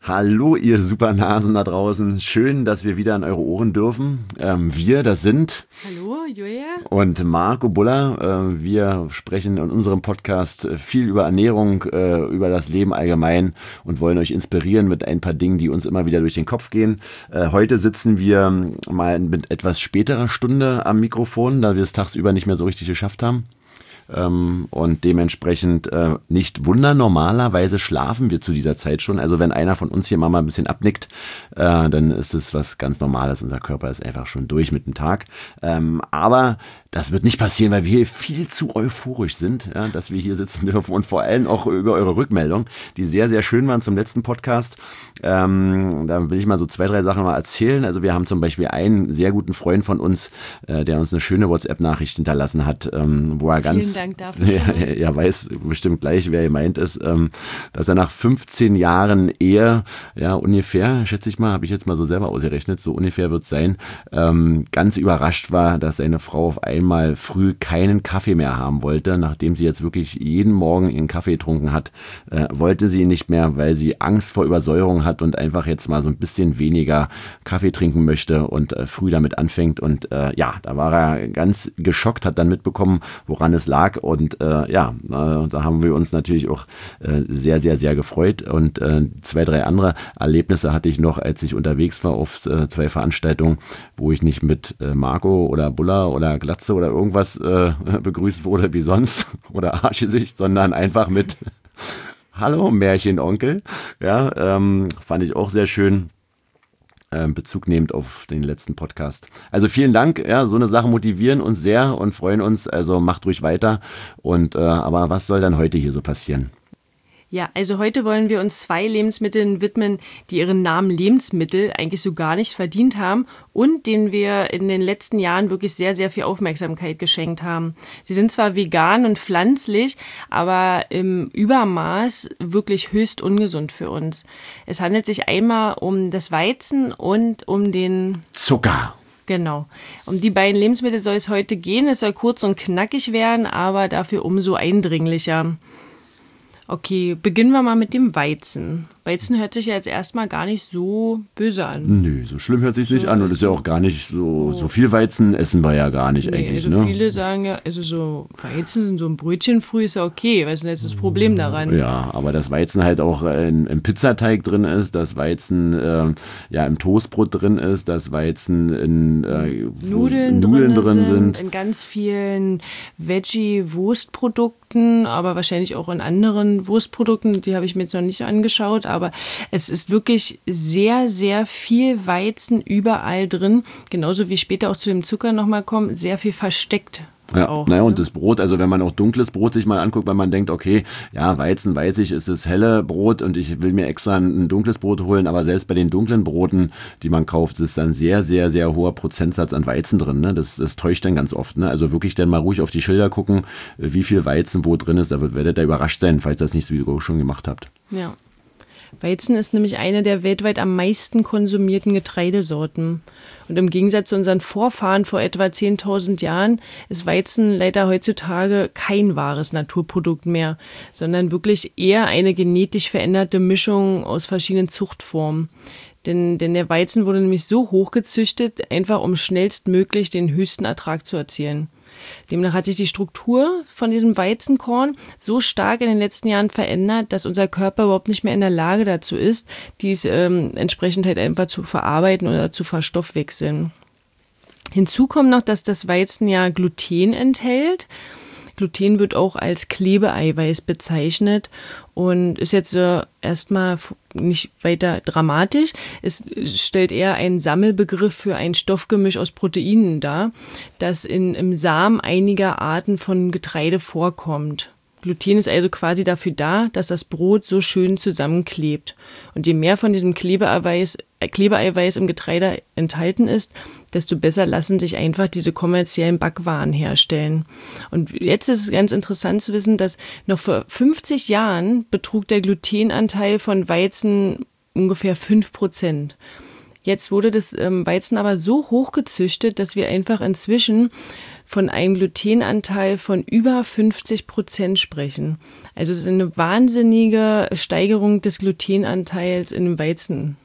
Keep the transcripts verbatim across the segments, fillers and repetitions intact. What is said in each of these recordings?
Hallo, ihr Supernasen da draußen. Schön, dass wir wieder an eure Ohren dürfen. Ähm, wir, das sind... Hallo, Julia. Und Marco Buller. Äh, wir sprechen in unserem Podcast viel über Ernährung, äh, über das Leben allgemein und wollen euch inspirieren mit ein paar Dingen, die uns immer wieder durch den Kopf gehen. Äh, heute sitzen wir mal mit etwas späterer Stunde am Mikrofon, da wir es tagsüber nicht mehr so richtig geschafft haben. Ähm, und dementsprechend äh, nicht wundern, normalerweise schlafen wir zu dieser Zeit schon. Also wenn einer von uns hier mal ein bisschen abnickt, äh, dann ist es was ganz Normales. Unser Körper ist einfach schon durch mit dem Tag. Ähm, aber das wird nicht passieren, weil wir viel zu euphorisch sind, ja, dass wir hier sitzen dürfen und vor allem auch über eure Rückmeldung, die sehr, sehr schön waren zum letzten Podcast. Ähm, da will ich mal so zwei, drei Sachen mal erzählen. Also wir haben zum Beispiel einen sehr guten Freund von uns, äh, der uns eine schöne WhatsApp-Nachricht hinterlassen hat, ähm, wo er ganz... Vielen Dank dafür. Ja, er weiß bestimmt gleich, wer gemeint ist, ähm, dass er nach fünfzehn Jahren Ehe, ja ungefähr, schätze ich mal, habe ich jetzt mal so selber ausgerechnet, so ungefähr wird es sein, ähm, ganz überrascht war, dass seine Frau auf einmal früh keinen Kaffee mehr haben wollte, nachdem sie jetzt wirklich jeden Morgen ihren Kaffee getrunken hat, äh, wollte sie ihn nicht mehr, weil sie Angst vor Übersäuerung hat und einfach jetzt mal so ein bisschen weniger Kaffee trinken möchte und äh, früh damit anfängt und äh, ja, da war er ganz geschockt, hat dann mitbekommen, woran es lag. Und äh, ja, äh, da haben wir uns natürlich auch äh, sehr, sehr, sehr gefreut. Und äh, zwei, drei andere Erlebnisse hatte ich noch, als ich unterwegs war auf äh, zwei Veranstaltungen, wo ich nicht mit äh, Marco oder Buller oder Glatze oder irgendwas äh, begrüßt wurde wie sonst oder Arschgesicht, sondern einfach mit Hallo Märchenonkel. Ja, ähm, fand ich auch sehr schön. Bezug nehmend auf den letzten Podcast. Also vielen Dank, ja, so eine Sache motivieren uns sehr und freuen uns, also macht ruhig weiter. Und äh, aber was soll dann heute hier so passieren? Ja, also heute wollen wir uns zwei Lebensmitteln widmen, die ihren Namen Lebensmittel eigentlich so gar nicht verdient haben und denen wir in den letzten Jahren wirklich sehr, sehr viel Aufmerksamkeit geschenkt haben. Sie sind zwar vegan und pflanzlich, aber im Übermaß wirklich höchst ungesund für uns. Es handelt sich einmal um das Weizen und um den Zucker. Genau. Um die beiden Lebensmittel soll es heute gehen. Es soll kurz und knackig werden, aber dafür umso eindringlicher. Okay, beginnen wir mal mit dem Weizen. Weizen hört sich ja jetzt erstmal gar nicht so böse an. Nö, so schlimm hört sich nicht an und ist ja auch gar nicht so, so viel Weizen essen wir ja gar nicht Nee, eigentlich. also Ne? viele sagen ja, also so Weizen, so ein Brötchen früh ist ja okay, was ist denn jetzt das Problem daran? Ja, aber dass Weizen halt auch in, im Pizzateig drin ist, dass Weizen äh, ja im Toastbrot drin ist, dass Weizen in äh, Nudeln, Nudeln drin, drin sind, sind. in ganz vielen Veggie-Wurstprodukten, aber wahrscheinlich auch in anderen Wurstprodukten, die habe ich mir jetzt noch nicht angeschaut, aber es ist wirklich sehr, sehr viel Weizen überall drin, genauso wie später auch zu dem Zucker nochmal kommen, sehr viel versteckt. Ja, auch, naja, ne? und das Brot, also wenn man auch dunkles Brot sich mal anguckt, wenn man denkt, okay, ja, Weizen weiß ich, ist das helle Brot und ich will mir extra ein dunkles Brot holen, aber selbst bei den dunklen Broten, die man kauft, ist dann sehr, sehr, sehr hoher Prozentsatz an Weizen drin, ne? Das, das täuscht dann ganz oft, ne? Also wirklich dann mal ruhig auf die Schilder gucken, wie viel Weizen wo drin ist, da werdet ihr überrascht sein, falls ihr das nicht sowieso schon gemacht habt. Ja. Weizen ist nämlich eine der weltweit am meisten konsumierten Getreidesorten. Und im Gegensatz zu unseren Vorfahren vor etwa zehntausend Jahren ist Weizen leider heutzutage kein wahres Naturprodukt mehr, sondern wirklich eher eine genetisch veränderte Mischung aus verschiedenen Zuchtformen. Denn, denn der Weizen wurde nämlich so hochgezüchtet, einfach um schnellstmöglich den höchsten Ertrag zu erzielen. Demnach hat sich die Struktur von diesem Weizenkorn so stark in den letzten Jahren verändert, dass unser Körper überhaupt nicht mehr in der Lage dazu ist, dies ähm, entsprechend halt einfach zu verarbeiten oder zu verstoffwechseln. Hinzu kommt noch, dass das Weizen ja Gluten enthält. Gluten wird auch als Klebeeiweiß bezeichnet und ist jetzt äh, erstmal nicht weiter dramatisch. Es stellt eher einen Sammelbegriff für ein Stoffgemisch aus Proteinen dar, das in, im Samen einiger Arten von Getreide vorkommt. Gluten ist also quasi dafür da, dass das Brot so schön zusammenklebt. Und je mehr von diesem Klebeeiweiß, äh, Klebeeiweiß im Getreide enthalten ist, desto besser lassen sich einfach diese kommerziellen Backwaren herstellen. Und jetzt ist es ganz interessant zu wissen, dass noch vor fünfzig Jahren betrug der Glutenanteil von Weizen ungefähr fünf Prozent. Jetzt wurde das ähm, Weizen aber so hochgezüchtet, dass wir einfach inzwischen von einem Glutenanteil von über fünfzig Prozent sprechen. Also es ist eine wahnsinnige Steigerung des Glutenanteils in dem Weizen.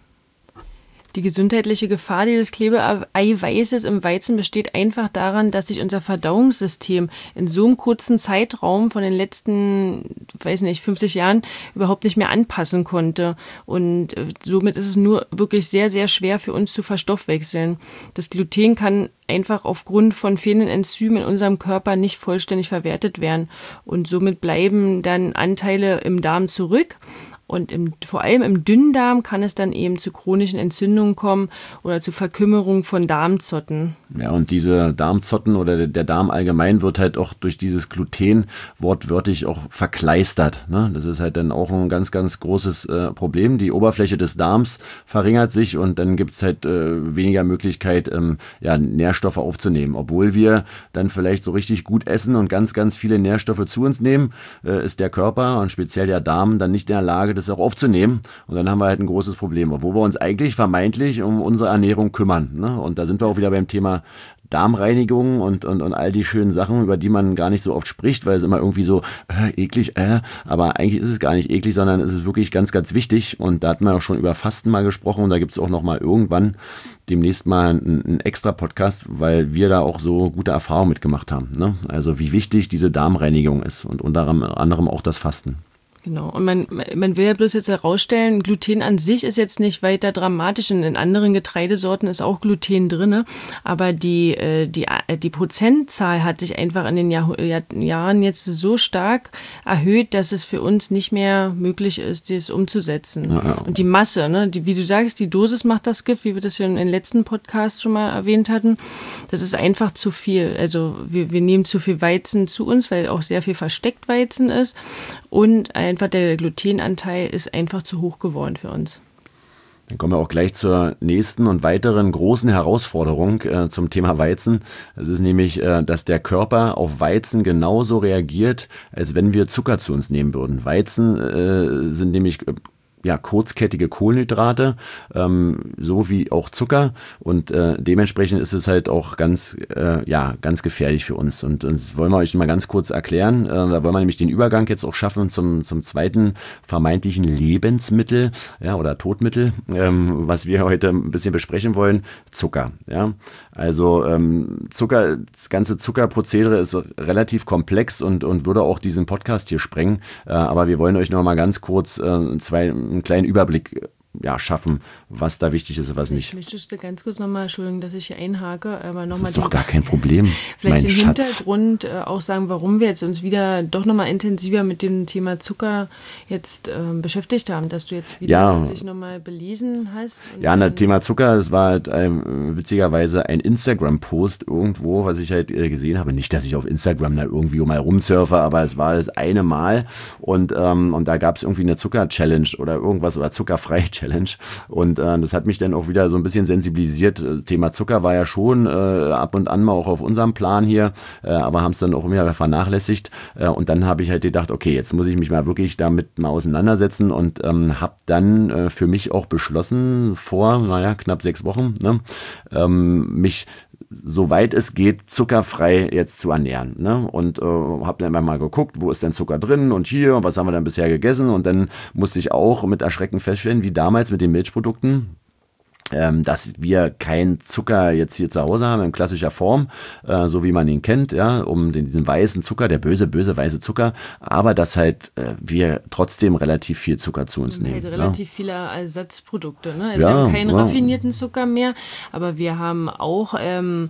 Die gesundheitliche Gefahr dieses Klebeeiweißes im Weizen besteht einfach daran, dass sich unser Verdauungssystem in so einem kurzen Zeitraum von den letzten, weiß nicht, fünfzig Jahren überhaupt nicht mehr anpassen konnte. Und somit ist es nur wirklich sehr, sehr schwer für uns zu verstoffwechseln. Das Gluten kann einfach aufgrund von fehlenden Enzymen in unserem Körper nicht vollständig verwertet werden. Und somit bleiben dann Anteile im Darm zurück. Und im, vor allem im Dünndarm kann es dann eben zu chronischen Entzündungen kommen oder zu Verkümmerung von Darmzotten. Ja, und diese Darmzotten oder der Darm allgemein wird halt auch durch dieses Gluten wortwörtlich auch verkleistert. Ne? Das ist halt dann auch ein ganz, ganz großes äh, Problem. Die Oberfläche des Darms verringert sich und dann gibt's halt äh, weniger Möglichkeit, ähm, ja, Nährstoffe aufzunehmen. Obwohl wir dann vielleicht so richtig gut essen und ganz, ganz viele Nährstoffe zu uns nehmen, äh, ist der Körper und speziell der Darm dann nicht in der Lage, das auch aufzunehmen. Und dann haben wir halt ein großes Problem, obwohl wir uns eigentlich vermeintlich um unsere Ernährung kümmern. Ne? Und da sind wir auch wieder beim Thema Darmreinigung und, und, und all die schönen Sachen, über die man gar nicht so oft spricht, weil es immer irgendwie so äh, eklig, äh, aber eigentlich ist es gar nicht eklig, sondern es ist wirklich ganz, ganz wichtig. Und da hatten wir auch schon über Fasten mal gesprochen und da gibt es auch noch mal irgendwann demnächst mal einen, einen extra Podcast, weil wir da auch so gute Erfahrungen mitgemacht haben. Ne? Also wie wichtig diese Darmreinigung ist und unter anderem auch das Fasten. Genau, und man, man will ja bloß jetzt herausstellen, Gluten an sich ist jetzt nicht weiter dramatisch. In anderen Getreidesorten ist auch Gluten drin, aber die, die, die Prozentzahl hat sich einfach in den Jahr, Jahren jetzt so stark erhöht, dass es für uns nicht mehr möglich ist, das umzusetzen. Ja, ja. Und die Masse, ne, die, wie du sagst, die Dosis macht das Gift, wie wir das ja in den letzten Podcasts schon mal erwähnt hatten, das ist einfach zu viel. Also wir, wir nehmen zu viel Weizen zu uns, weil auch sehr viel versteckt Weizen ist und ein einfach der Glutenanteil ist einfach zu hoch geworden für uns. Dann kommen wir auch gleich zur nächsten und weiteren großen Herausforderung äh, zum Thema Weizen. Das ist nämlich, äh, dass der Körper auf Weizen genauso reagiert, als wenn wir Zucker zu uns nehmen würden. Weizen äh, sind nämlich äh, ja, kurzkettige Kohlenhydrate, ähm, so wie auch Zucker und äh, dementsprechend ist es halt auch ganz, äh, ja, ganz gefährlich für uns und, und das wollen wir euch mal ganz kurz erklären. Äh, da wollen wir nämlich den Übergang jetzt auch schaffen zum, zum zweiten vermeintlichen Lebensmittel, ja, oder Todmittel, ähm, was wir heute ein bisschen besprechen wollen, Zucker, ja. Also ähm, Zucker, das ganze Zuckerprozedere ist relativ komplex und, und würde auch diesen Podcast hier sprengen, äh, aber wir wollen euch noch mal ganz kurz äh, zwei einen kleinen Überblick ja, schaffen, was da wichtig ist und was nicht. Ich möchte ganz kurz nochmal, Entschuldigung, dass ich hier einhake, aber nochmal. Das ist doch gar kein Problem, vielleicht mein den Schatz. Hintergrund äh, auch sagen, warum wir jetzt uns wieder doch nochmal intensiver mit dem Thema Zucker jetzt äh, beschäftigt haben, dass du jetzt wieder ja. dich nochmal belesen hast. Und ja, das Thema Zucker, das war halt ähm, witzigerweise ein Instagram-Post irgendwo, was ich halt äh, gesehen habe. Nicht, dass ich auf Instagram da irgendwie mal rumsurfe, aber es war das eine Mal und, ähm, und da gab es irgendwie eine Zucker-Challenge oder irgendwas oder zuckerfrei-Challenge. Und äh, das hat mich dann auch wieder so ein bisschen sensibilisiert. Das Thema Zucker war ja schon äh, ab und an mal auch auf unserem Plan hier, äh, aber haben es dann auch immer vernachlässigt. Äh, und dann habe ich halt gedacht, okay, jetzt muss ich mich mal wirklich damit mal auseinandersetzen und ähm, habe dann äh, für mich auch beschlossen, vor, naja, knapp sechs Wochen, ne, ähm, mich soweit es geht, zuckerfrei jetzt zu ernähren. Ne? Und äh, habe dann immer mal geguckt, wo ist denn Zucker drin und hier und was haben wir dann bisher gegessen. Und dann musste ich auch mit Erschrecken feststellen, wie damals mit den Milchprodukten, ähm, dass wir kein Zucker jetzt hier zu Hause haben in klassischer Form, äh, so wie man ihn kennt, ja, um den, diesen weißen Zucker, der böse, böse weiße Zucker, aber dass halt äh, wir trotzdem relativ viel Zucker zu uns nehmen. Halt relativ ja. viele Ersatzprodukte, ne? Also ja, wir haben keinen ja. raffinierten Zucker mehr, aber wir haben auch ähm,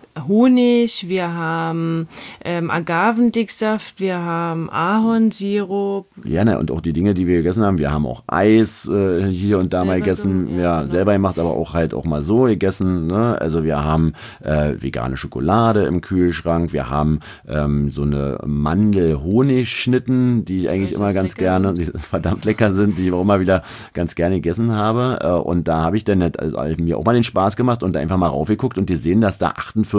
Honig, wir haben ähm, Agavendicksaft, wir haben Ahornsirup. Ja, ne, und auch die Dinge, die wir gegessen haben. Wir haben auch Eis äh, hier und da mal gegessen. So, ja, ja genau. Selber gemacht, aber auch halt auch mal so gegessen. Ne? Also wir haben äh, vegane Schokolade im Kühlschrank. Wir haben ähm, so eine Mandel-Honig-Schnitten, die ich eigentlich immer ganz gerne, die verdammt lecker sind, die ich auch immer wieder ganz gerne gegessen habe. Äh, und da habe ich dann halt, also, mir auch mal den Spaß gemacht und da einfach mal raufgeguckt und gesehen, dass da achtundvierzig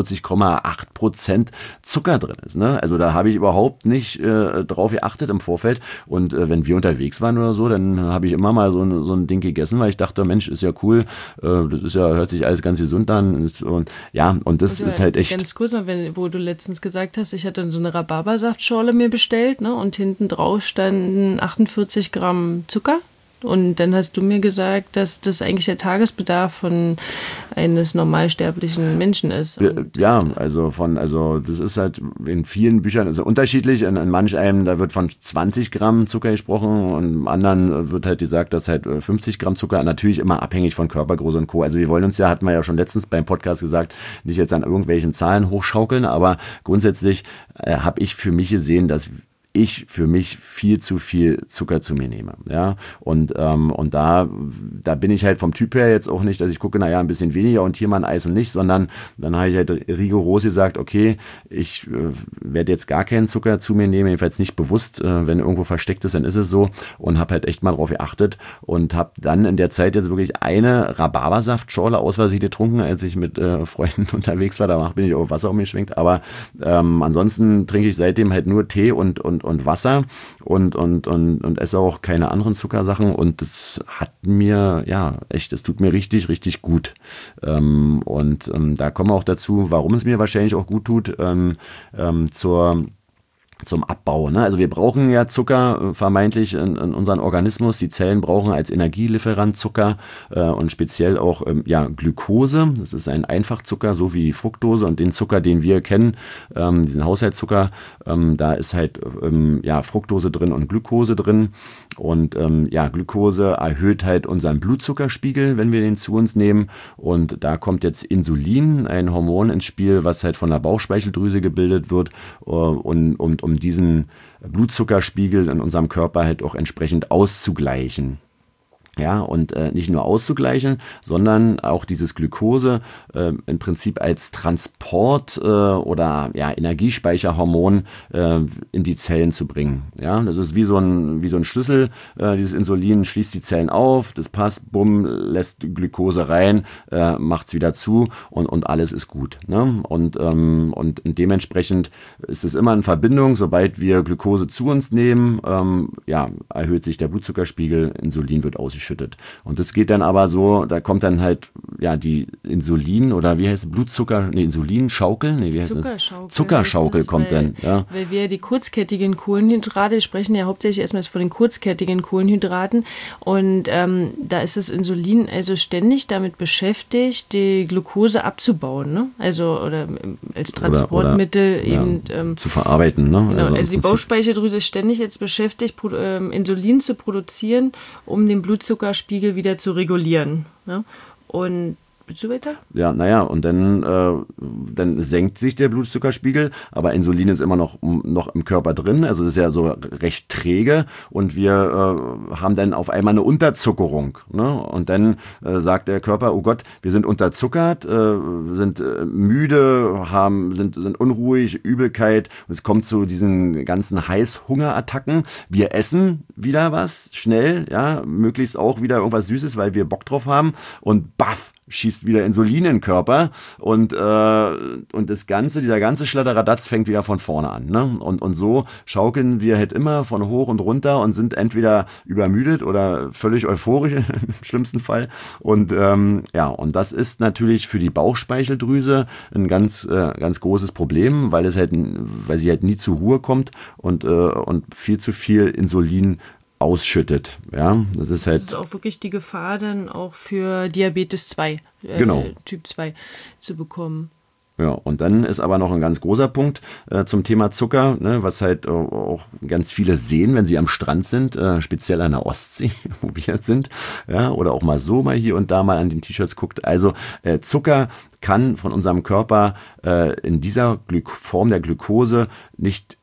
fünfundvierzig Komma acht Prozent Zucker drin ist. Ne? Also da habe ich überhaupt nicht äh, drauf geachtet im Vorfeld. Und äh, wenn wir unterwegs waren oder so, dann habe ich immer mal so ein, so ein Ding gegessen, weil ich dachte, Mensch, ist ja cool, äh, das ist ja, hört sich alles ganz gesund an. Und, und ja, und das also, ist halt echt. Ganz kurz, wenn, wo du letztens gesagt hast, ich hatte so eine Rhabarbersaftschorle mir bestellt, ne? Und hinten drauf standen achtundvierzig Gramm Zucker. Und dann hast du mir gesagt, dass das eigentlich der Tagesbedarf von eines normalsterblichen Menschen ist. Und ja, also von, also das ist halt in vielen Büchern also unterschiedlich. In, in manch einem, da wird von zwanzig Gramm Zucker gesprochen und im anderen wird halt gesagt, dass halt fünfzig Gramm Zucker, natürlich immer abhängig von Körpergröße und Co. Also wir wollen uns ja, hatten wir ja schon letztens beim Podcast gesagt, nicht jetzt an irgendwelchen Zahlen hochschaukeln, aber grundsätzlich äh, habe ich für mich gesehen, dass ich für mich viel zu viel Zucker zu mir nehme, ja, und ähm, und da da bin ich halt vom Typ her jetzt auch nicht, dass ich gucke, naja, ein bisschen weniger und hier mal ein Eis und nicht, sondern dann habe ich halt rigoros gesagt, okay, ich äh, werde jetzt gar keinen Zucker zu mir nehmen, jedenfalls nicht bewusst, äh, wenn irgendwo versteckt ist, dann ist es so, und habe halt echt mal drauf geachtet und habe dann in der Zeit jetzt wirklich eine Rhabarbersaftschorle aus Versehen getrunken, als ich mit äh, Freunden unterwegs war, danach bin ich auf Wasser umgeschwenkt, aber ähm, ansonsten trinke ich seitdem halt nur Tee und und und Wasser und, und, und, und esse auch keine anderen Zuckersachen und das hat mir, ja, echt, das tut mir richtig, richtig gut. Ähm, und ähm, da kommen wir auch dazu, warum es mir wahrscheinlich auch gut tut, ähm, ähm, zur zum Abbau. Ne? Also wir brauchen ja Zucker äh, vermeintlich in, in unseren Organismus. Die Zellen brauchen als Energielieferant Zucker äh, und speziell auch ähm, ja, Glukose. Das ist ein Einfachzucker, so wie Fructose, und den Zucker, den wir kennen, ähm, diesen Haushaltszucker, ähm, da ist halt ähm, ja, Fructose drin und Glukose drin. Und ähm, ja, Glukose erhöht halt unseren Blutzuckerspiegel, wenn wir den zu uns nehmen. Und da kommt jetzt Insulin, ein Hormon ins Spiel, was halt von der Bauchspeicheldrüse gebildet wird äh, und, und um diesen Blutzuckerspiegel in unserem Körper halt auch entsprechend auszugleichen. Ja, und äh, nicht nur auszugleichen, sondern auch dieses Glukose äh, im Prinzip als Transport äh, oder ja, Energiespeicherhormon äh, in die Zellen zu bringen. Ja, das ist wie so ein, wie so ein Schlüssel. Äh, dieses Insulin schließt die Zellen auf, das passt, bumm, lässt Glukose rein, äh, macht's wieder zu und, und alles ist gut. Ne? Und, ähm, und dementsprechend ist es immer in Verbindung, sobald wir Glukose zu uns nehmen, ähm, ja, erhöht sich der Blutzuckerspiegel, Insulin wird ausgeschüttet. Und das geht dann aber so, da kommt dann halt ja die Insulin oder wie heißt es, Blutzucker, nee, Insulinschaukel, nee, wie heißt Zuckerschaukel. das? Zuckerschaukel das, kommt weil, dann, ja. Weil wir die kurzkettigen Kohlenhydrate sprechen ja hauptsächlich erstmal von den kurzkettigen Kohlenhydraten und ähm, da ist das Insulin also ständig damit beschäftigt, die Glucose abzubauen, ne? Also oder als Transportmittel oder, oder, eben ja, ähm, zu verarbeiten, ne? Genau, also, also die Bauchspeicheldrüse ist ständig jetzt beschäftigt, ähm, Insulin zu produzieren, um den Blutzuckerspiegel wieder zu regulieren. Ja? Und willst du weiter? Ja, naja, und dann, äh, dann senkt sich der Blutzuckerspiegel, aber Insulin ist immer noch, noch im Körper drin, also das ist ja so recht träge und wir äh, haben dann auf einmal eine Unterzuckerung. Ne? Und dann äh, sagt der Körper, oh Gott, wir sind unterzuckert, äh, sind äh, müde, haben, sind, sind unruhig, Übelkeit, und es kommt zu diesen ganzen Heißhungerattacken. Wir essen wieder was, schnell, ja, möglichst auch wieder irgendwas Süßes, weil wir Bock drauf haben und baff, schießt wieder Insulin in den Körper und, äh, und das Ganze, dieser ganze Schladderadatz fängt wieder von vorne an. Ne? Und, und so schaukeln wir halt immer von hoch und runter und sind entweder übermüdet oder völlig euphorisch im schlimmsten Fall. Und ähm, ja, und das ist natürlich für die Bauchspeicheldrüse ein ganz, äh, ganz großes Problem, weil es halt, weil sie halt nie zur Ruhe kommt und, äh, und viel zu viel Insulin ausschüttet. Ja, das ist halt. Das ist auch wirklich die Gefahr dann auch für Diabetes zwei, äh, genau. Typ zwei zu bekommen. Ja, und dann ist aber noch ein ganz großer Punkt äh, zum Thema Zucker, ne, was halt äh, auch ganz viele sehen, wenn sie am Strand sind, äh, speziell an der Ostsee, wo wir jetzt sind, ja, oder auch mal so mal hier und da mal an den T-Shirts guckt. Also äh, Zucker kann von unserem Körper äh, in dieser Gly- Form der Glukose nicht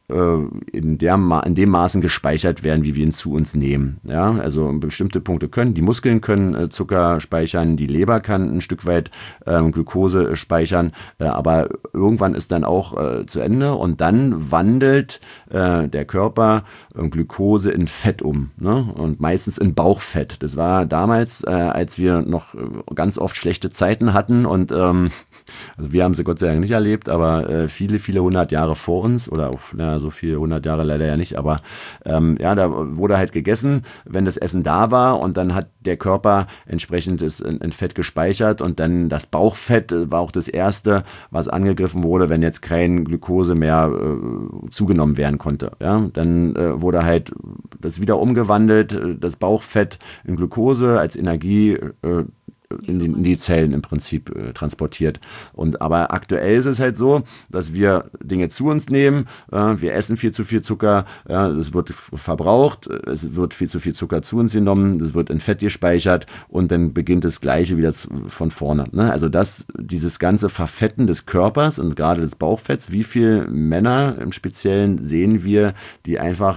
in, der, in dem Maßen gespeichert werden, wie wir ihn zu uns nehmen. Ja, also bestimmte Punkte können, die Muskeln können äh, Zucker speichern, die Leber kann ein Stück weit ähm, Glucose äh, speichern, äh, aber irgendwann ist dann auch äh, zu Ende und dann wandelt äh, der Körper äh, Glucose in Fett um, ne? Und meistens in Bauchfett. Das war damals, äh, als wir noch ganz oft schlechte Zeiten hatten und ähm, also wir haben sie Gott sei Dank nicht erlebt, aber äh, viele, viele hundert Jahre vor uns oder auch, na, so viele hundert Jahre leider ja nicht, aber ähm, ja, da wurde halt gegessen, wenn das Essen da war und dann hat der Körper entsprechend das in, in Fett gespeichert und dann das Bauchfett war auch das erste, was angegriffen wurde, wenn jetzt kein Glucose mehr äh, zugenommen werden konnte. Ja, dann äh, wurde halt das wieder umgewandelt, das Bauchfett in Glucose als Energie äh, In die, in die Zellen im Prinzip äh, transportiert. Und aber aktuell ist es halt so, dass wir Dinge zu uns nehmen, äh, wir essen viel zu viel Zucker, ja, es wird verbraucht, es wird viel zu viel Zucker zu uns genommen, es wird in Fett gespeichert und dann beginnt das Gleiche wieder zu, von vorne. Ne? Also das, dieses ganze Verfetten des Körpers und gerade des Bauchfetts, wie viele Männer im Speziellen sehen wir, die einfach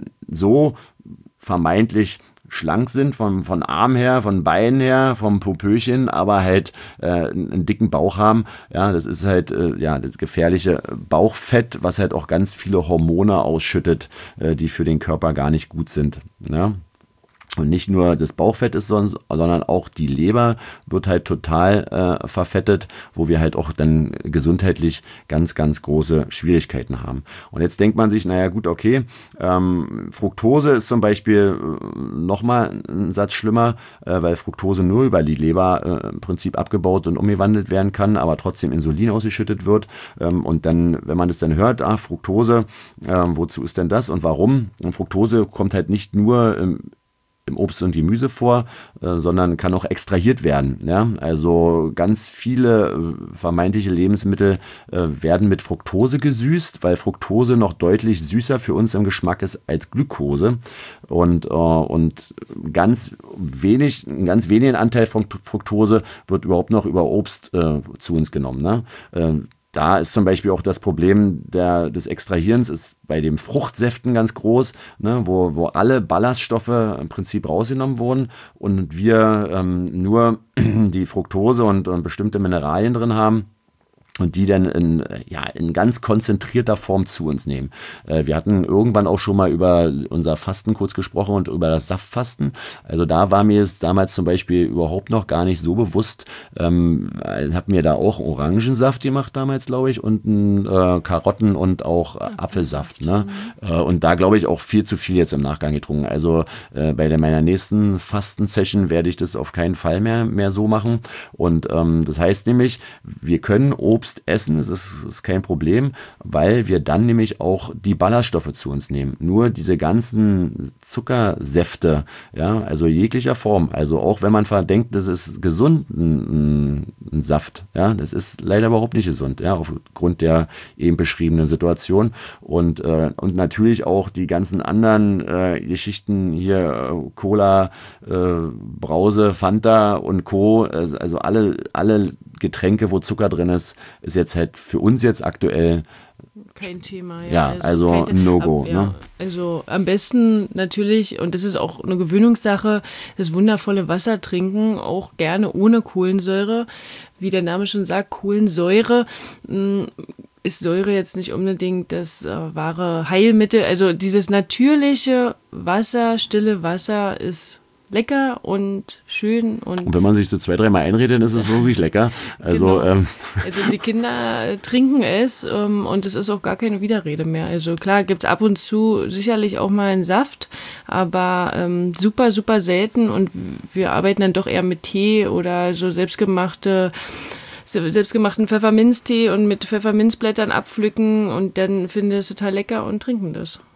so vermeintlich schlank sind, von, von Arm her, von Bein her, vom Popöchen, aber halt äh, einen dicken Bauch haben. Ja, das ist halt äh, ja das gefährliche Bauchfett, was halt auch ganz viele Hormone ausschüttet, äh, die für den Körper gar nicht gut sind. Ja. Und nicht nur das Bauchfett ist, sondern auch die Leber wird halt total äh, verfettet, wo wir halt auch dann gesundheitlich ganz, ganz große Schwierigkeiten haben. Und jetzt denkt man sich, naja gut, okay, ähm, Fructose ist zum Beispiel äh, nochmal ein Satz schlimmer, äh, weil Fructose nur über die Leber äh, im Prinzip abgebaut und umgewandelt werden kann, aber trotzdem Insulin ausgeschüttet wird. Ähm, und dann, wenn man das dann hört, ah, Fructose, äh, wozu ist denn das und warum? Und Fructose kommt halt nicht nur im im Obst und Gemüse vor, äh, sondern kann auch extrahiert werden. Ja? Also ganz viele äh, vermeintliche Lebensmittel äh, werden mit Fructose gesüßt, weil Fructose noch deutlich süßer für uns im Geschmack ist als Glucose. Und, äh, und ganz wenig, einen ganz wenigen Anteil von Fructose wird überhaupt noch über Obst äh, zu uns genommen. Ne? Äh, Da ist zum Beispiel auch das Problem der, des Extrahierens ist bei den Fruchtsäften ganz groß, ne, wo, wo alle Ballaststoffe im Prinzip rausgenommen wurden und wir ähm, nur die Fructose und, und bestimmte Mineralien drin haben. Und die dann in, ja, in ganz konzentrierter Form zu uns nehmen. Äh, wir hatten irgendwann auch schon mal über unser Fasten kurz gesprochen und über das Saftfasten. Also da war mir es damals zum Beispiel überhaupt noch gar nicht so bewusst. Ähm, ich habe mir da auch Orangensaft gemacht damals, glaube ich, und einen, äh, Karotten- und auch äh, Apfelsaft. Ne? Äh, und da glaube ich auch viel zu viel jetzt im Nachgang getrunken. Also äh, bei der, meiner nächsten Fasten-Session werde ich das auf keinen Fall mehr, mehr so machen. Und ähm, das heißt nämlich, wir können Obst essen, das ist, ist kein Problem, weil wir dann nämlich auch die Ballaststoffe zu uns nehmen. Nur diese ganzen Zuckersäfte, ja, also jeglicher Form, also auch wenn man verdenkt, das ist gesund, ein, ein Saft, ja, das ist leider überhaupt nicht gesund, ja, aufgrund der eben beschriebenen Situation und, äh, und natürlich auch die ganzen anderen äh, Geschichten hier, äh, Cola, äh, Brause, Fanta und Co., also, also alle, alle Getränke, wo Zucker drin ist, ist jetzt halt für uns jetzt aktuell kein Thema. Ja, ja also, also ein No-Go. Ja, ne? Also am besten natürlich, und das ist auch eine Gewöhnungssache, das wundervolle Wasser trinken, auch gerne ohne Kohlensäure. Wie der Name schon sagt, Kohlensäure mh, ist Säure jetzt nicht unbedingt das äh, wahre Heilmittel. Also dieses natürliche Wasser, stille Wasser ist lecker und schön. Und, und wenn man sich so zwei, dreimal einredet, dann ist es wirklich lecker. Also, genau. ähm. also die Kinder trinken es ähm, und es ist auch gar keine Widerrede mehr. Also klar gibt es ab und zu sicherlich auch mal einen Saft, aber ähm, super, super selten und wir arbeiten dann doch eher mit Tee oder so selbstgemachte selbstgemachten Pfefferminztee und mit Pfefferminzblättern abpflücken und dann finden wir es total lecker und trinken das.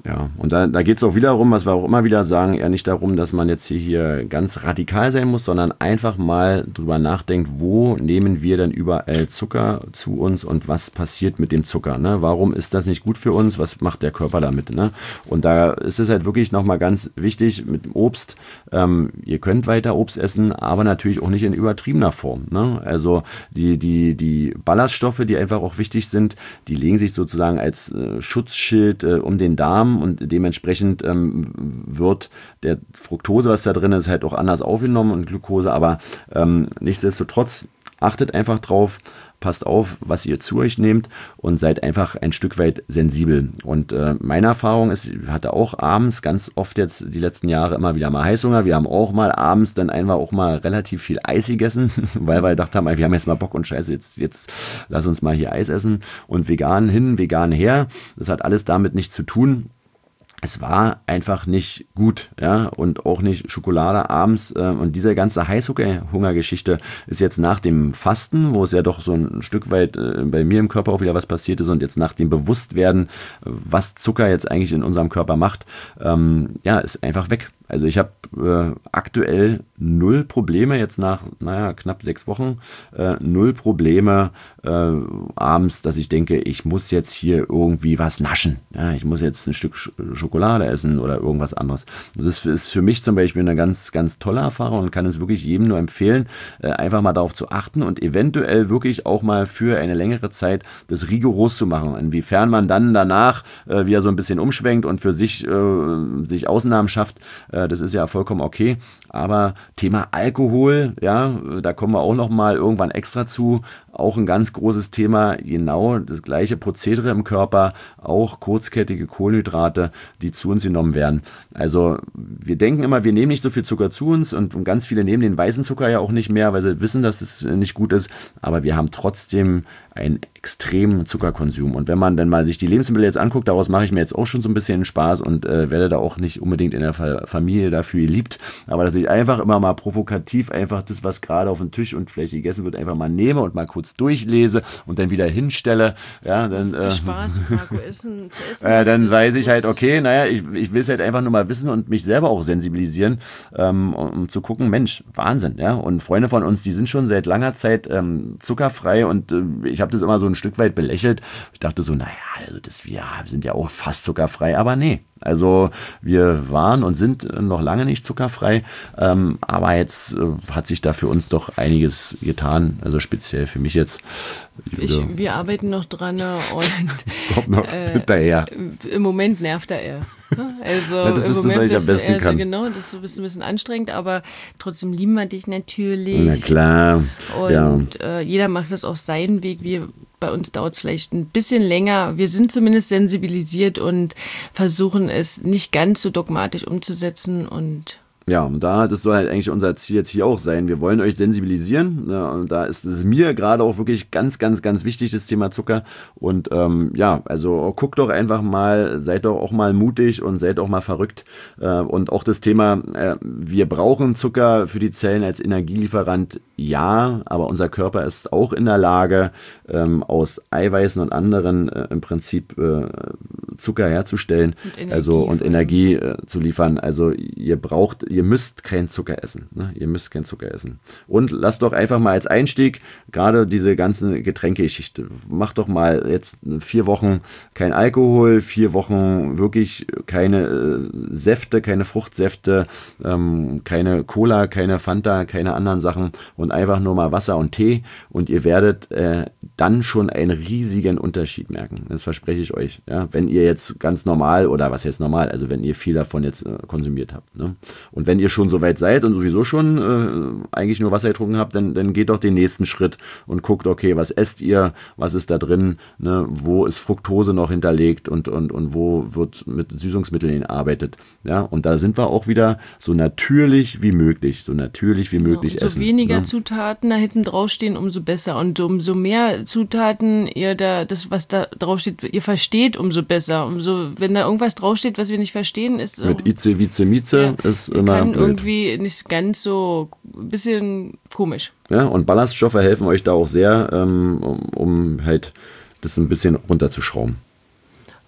Ja, und da, da geht es auch wieder darum, was wir auch immer wieder sagen, eher nicht darum, dass man jetzt hier, hier ganz radikal sein muss, sondern einfach mal drüber nachdenkt, wo nehmen wir denn überall Zucker zu uns und was passiert mit dem Zucker, ne? Warum ist das nicht gut für uns? Was macht der Körper damit, ne? Und da ist es halt wirklich nochmal ganz wichtig mit dem Obst, ähm, ihr könnt weiter Obst essen, aber natürlich auch nicht in übertriebener Form, ne? Also die, die, die Ballaststoffe, die einfach auch wichtig sind, die legen sich sozusagen als äh, Schutzschild äh, um den Darm und dementsprechend ähm, wird der Fructose, was da drin ist, halt auch anders aufgenommen und Glucose, aber ähm, nichtsdestotrotz achtet einfach drauf, passt auf, was ihr zu euch nehmt und seid einfach ein Stück weit sensibel. Und äh, meine Erfahrung ist, ich hatte auch abends ganz oft jetzt die letzten Jahre immer wieder mal Heißhunger. Wir haben auch mal abends dann einfach auch mal relativ viel Eis gegessen, weil wir gedacht haben, wir haben jetzt mal Bock und Scheiße, jetzt, jetzt lass uns mal hier Eis essen und vegan hin, vegan her. Das hat alles damit nichts zu tun. Es war einfach nicht gut, ja, und auch nicht Schokolade abends. Äh, und diese ganze Heißhunger-Geschichte ist jetzt nach dem Fasten, wo es ja doch so ein Stück weit äh, bei mir im Körper auch wieder was passiert ist und jetzt nach dem Bewusstwerden, was Zucker jetzt eigentlich in unserem Körper macht, ähm, ja, ist einfach weg. Also ich habe äh, aktuell null Probleme jetzt nach, naja, knapp sechs Wochen, äh, null Probleme äh, abends, dass ich denke, ich muss jetzt hier irgendwie was naschen. Ja, ich muss jetzt ein Stück Sch- Schokolade essen oder irgendwas anderes. Das ist, ist für mich zum Beispiel eine ganz, ganz tolle Erfahrung und kann es wirklich jedem nur empfehlen, äh, einfach mal darauf zu achten und eventuell wirklich auch mal für eine längere Zeit das rigoros zu machen. Inwiefern man dann danach äh, wieder so ein bisschen umschwenkt und für sich, äh, sich Ausnahmen schafft, äh, das ist ja vollkommen okay, aber Thema Alkohol, ja, da kommen wir auch noch mal irgendwann extra zu, auch ein ganz großes Thema, genau das gleiche Prozedere im Körper, auch kurzkettige Kohlenhydrate, die zu uns genommen werden. Also wir denken immer, wir nehmen nicht so viel Zucker zu uns und ganz viele nehmen den weißen Zucker ja auch nicht mehr, weil sie wissen, dass es nicht gut ist, aber wir haben trotzdem einen extremen Zuckerkonsum. Und wenn man dann mal sich die Lebensmittel jetzt anguckt, daraus mache ich mir jetzt auch schon so ein bisschen Spaß und äh, werde da auch nicht unbedingt in der Fa- Familie dafür geliebt, aber dass ich einfach immer mal provokativ einfach das, was gerade auf dem Tisch und vielleicht gegessen wird, einfach mal nehme und mal kurz durchlese und dann wieder hinstelle, ja, dann äh, Spaß, Marco, essen, zu essen. äh, dann das weiß ich halt, muss- okay, naja, ich, ich will es halt einfach nur mal wissen und mich selber auch sensibilisieren, ähm, um, um zu gucken, Mensch, Wahnsinn, ja, und Freunde von uns, die sind schon seit langer Zeit ähm, zuckerfrei und äh, ich habe das immer so ein Stück weit belächelt. Ich dachte so, naja, also das, wir sind ja auch fast zuckerfrei, aber nee. Also wir waren und sind noch lange nicht zuckerfrei, ähm, aber jetzt äh, hat sich da für uns doch einiges getan, also speziell für mich jetzt. Ich, wir arbeiten noch dran ne, und kommt noch äh, hinterher. im Moment nervt er eher. Also Ja, das im ist das, Moment was ich am bist du besten eher so, kann. genau, das ist so ein bisschen, ein bisschen anstrengend, aber trotzdem lieben wir dich natürlich. Na klar. Und Ja. äh, jeder macht das auf seinen Weg. Wir, bei uns dauert es vielleicht ein bisschen länger. Wir sind zumindest sensibilisiert und versuchen es nicht ganz so dogmatisch umzusetzen und Ja, und da, das soll halt eigentlich unser Ziel jetzt hier auch sein. Wir wollen euch sensibilisieren. Ne, und da ist es mir gerade auch wirklich ganz, ganz, ganz wichtig, das Thema Zucker. Und ähm, ja, also guckt doch einfach mal, seid doch auch mal mutig und seid auch mal verrückt. Äh, und auch das Thema, äh, wir brauchen Zucker für die Zellen als Energielieferant. Ja, aber unser Körper ist auch in der Lage, ähm, aus Eiweißen und anderen äh, im Prinzip äh, Zucker herzustellen. Und Energie also und vor allem. Energie äh, zu liefern. Also ihr braucht, ihr müsst keinen Zucker essen. Ne? Ihr müsst keinen Zucker essen. Und lasst doch einfach mal als Einstieg gerade diese ganze Getränkegeschichte. Macht doch mal jetzt vier Wochen kein Alkohol, vier Wochen wirklich keine äh, Säfte, keine Fruchtsäfte, ähm, keine Cola, keine Fanta, keine anderen Sachen und einfach nur mal Wasser und Tee und ihr werdet äh, dann schon einen riesigen Unterschied merken. Das verspreche ich euch. Ja? Wenn ihr jetzt ganz normal oder was heißt normal, also wenn ihr viel davon jetzt äh, konsumiert habt. Ne? Und wenn ihr schon so weit seid und sowieso schon äh, eigentlich nur Wasser getrunken habt, dann, dann geht doch den nächsten Schritt und guckt, okay, was esst ihr, was ist da drin, ne? Wo ist Fructose noch hinterlegt und, und, und wo wird mit Süßungsmitteln gearbeitet. Ja? Und da sind wir auch wieder so natürlich wie möglich, so natürlich wie möglich umso essen. weniger ne? Zutaten da hinten draufstehen, umso besser. Und umso mehr Zutaten ihr da, das, was da draufsteht, ihr versteht, umso besser. Umso, wenn da irgendwas draufsteht, was wir nicht verstehen, ist Mit Ize, Vize, Mize ja, ist immer kann blöd. irgendwie nicht ganz so, ein bisschen komisch. Ja, und Ballaststoffe helfen euch da auch sehr, ähm, um, um halt das ein bisschen runterzuschrauben.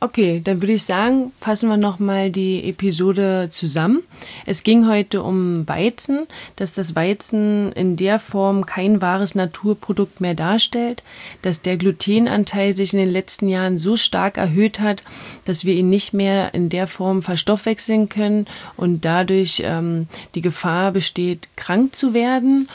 Okay, dann würde ich sagen, fassen wir nochmal die Episode zusammen. Es ging heute um Weizen, dass das Weizen in der Form kein wahres Naturprodukt mehr darstellt, dass der Glutenanteil sich in den letzten Jahren so stark erhöht hat, dass wir ihn nicht mehr in der Form verstoffwechseln können und dadurch ähm, die Gefahr besteht, krank zu werden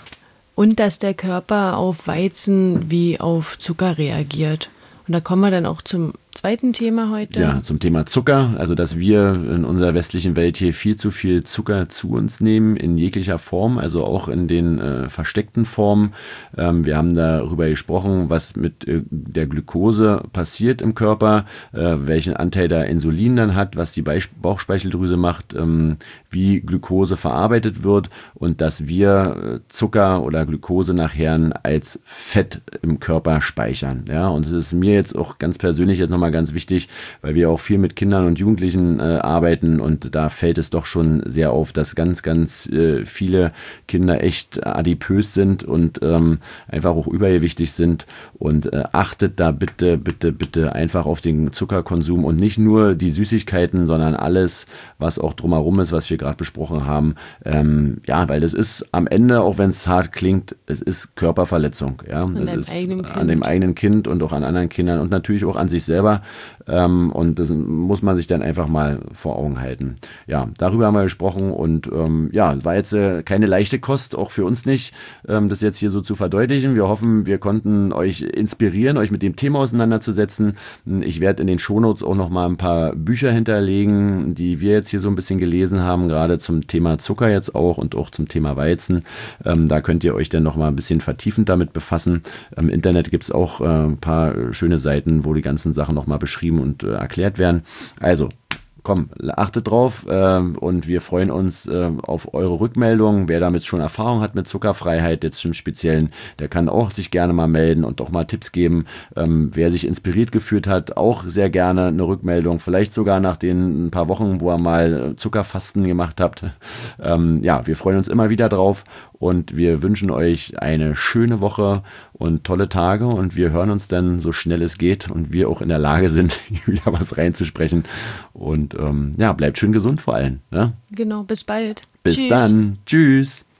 und dass der Körper auf Weizen wie auf Zucker reagiert. Und da kommen wir dann auch zum zweiten Thema heute. Ja, zum Thema Zucker, also dass wir in unserer westlichen Welt hier viel zu viel Zucker zu uns nehmen, in jeglicher Form, also auch in den äh, versteckten Formen. Ähm, wir haben darüber gesprochen, was mit äh, der Glucose passiert im Körper, äh, welchen Anteil da Insulin dann hat, was die Beisp- Bauchspeicheldrüse macht, ähm, wie Glucose verarbeitet wird und dass wir äh, Zucker oder Glucose nachher als Fett im Körper speichern. Ja, und es ist mir jetzt auch ganz persönlich jetzt noch mal ganz wichtig, weil wir auch viel mit Kindern und Jugendlichen äh, arbeiten und da fällt es doch schon sehr auf, dass ganz, ganz äh, viele Kinder echt adipös sind und ähm, einfach auch übergewichtig sind und äh, achtet da bitte, bitte, bitte einfach auf den Zuckerkonsum und nicht nur die Süßigkeiten, sondern alles, was auch drumherum ist, was wir gerade besprochen haben. Ähm, ja, weil das ist am Ende, auch wenn es hart klingt, es ist Körperverletzung. Ja, an, das ist kind. an dem eigenen Kind und auch an anderen Kindern und natürlich auch an sich selber. Ähm, und das muss man sich dann einfach mal vor Augen halten. Ja, darüber haben wir gesprochen und ähm, ja, es war jetzt äh, keine leichte Kost, auch für uns nicht, ähm, das jetzt hier so zu verdeutlichen. Wir hoffen, wir konnten euch inspirieren, euch mit dem Thema auseinanderzusetzen. Ich werde in den Shownotes auch noch mal ein paar Bücher hinterlegen, die wir jetzt hier so ein bisschen gelesen haben, gerade zum Thema Zucker jetzt auch und auch zum Thema Weizen. Ähm, da könnt ihr euch dann noch mal ein bisschen vertiefend damit befassen. Im Internet gibt es auch äh, ein paar schöne Seiten, wo die ganzen Sachen noch mal beschrieben und äh, erklärt werden. Also, komm, achtet drauf äh, und wir freuen uns äh, auf eure Rückmeldungen. Wer damit schon Erfahrung hat mit Zuckerfreiheit, jetzt im Speziellen, der kann auch sich gerne mal melden und auch mal Tipps geben. Ähm, wer sich inspiriert gefühlt hat, auch sehr gerne eine Rückmeldung. Vielleicht sogar nach den ein paar Wochen, wo ihr mal Zuckerfasten gemacht habt. Ähm, ja, wir freuen uns immer wieder drauf und wir wünschen euch eine schöne Woche und tolle Tage und wir hören uns dann so schnell es geht und wir auch in der Lage sind, wieder was reinzusprechen. Und ähm, ja, bleibt schön gesund vor allem. Ja? Genau, bis bald. Bis Tschüss. dann. Tschüss.